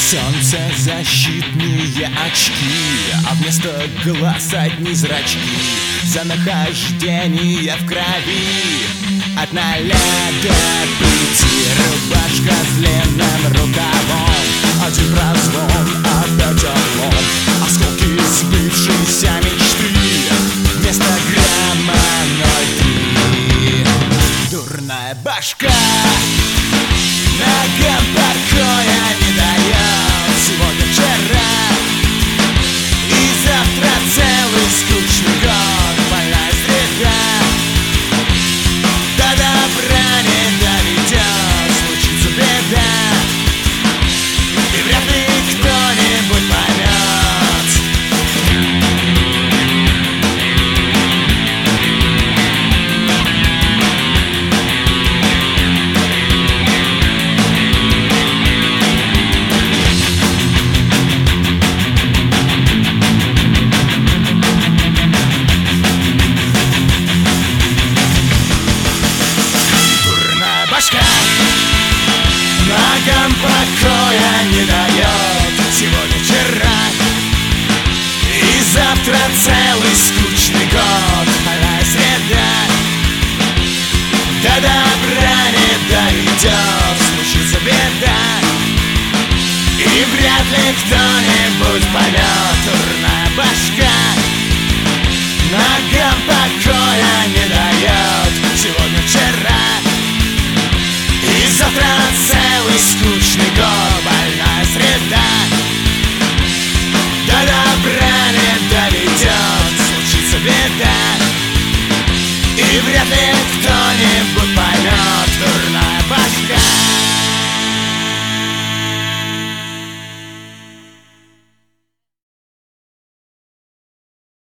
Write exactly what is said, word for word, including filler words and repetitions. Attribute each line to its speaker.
Speaker 1: Солнцезащитные очки, а вместо глаз одни зрачки. За нахождение в крови от ноля до пяти. Рубашка с длинным рукавом, один прозвон, опять облом. Осколки сбывшейся мечты, вместо грамма ноль три. Дурная башка ногам покоя не дает. Сегодня, вчера и завтра целый скучный год. Больная среда до добра не доведет. Случится беда, и вряд ли кто-нибудь поймет. Ногам покоя не дает. Сегодня, вчера и завтра целый скучный год. Больная среда до добра не доведет. Случится беда, и вряд ли кто-нибудь поймет. Дурная башка